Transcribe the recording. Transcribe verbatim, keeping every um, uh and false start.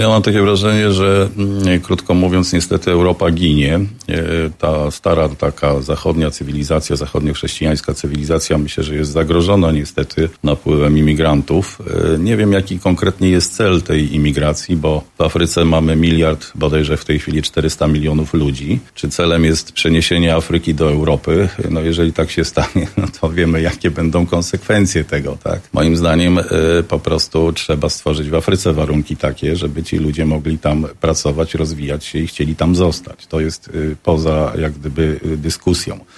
Ja mam takie wrażenie, że krótko mówiąc niestety Europa ginie. Ta stara taka zachodnia cywilizacja, zachodnio-chrześcijańska cywilizacja myślę, że jest zagrożona niestety napływem imigrantów. Nie wiem jaki konkretnie jest cel tej imigracji, bo w Afryce mamy miliard, bodajże w tej chwili czterysta milionów ludzi. Czy celem jest przeniesienie Afryki do Europy? No jeżeli tak się stanie, no to wiemy jakie będą konsekwencje tego, tak? Moim zdaniem po prostu trzeba stworzyć w Afryce warunki takie, żeby ci ludzie mogli tam pracować, rozwijać się i chcieli tam zostać. To jest poza jak gdyby dyskusją.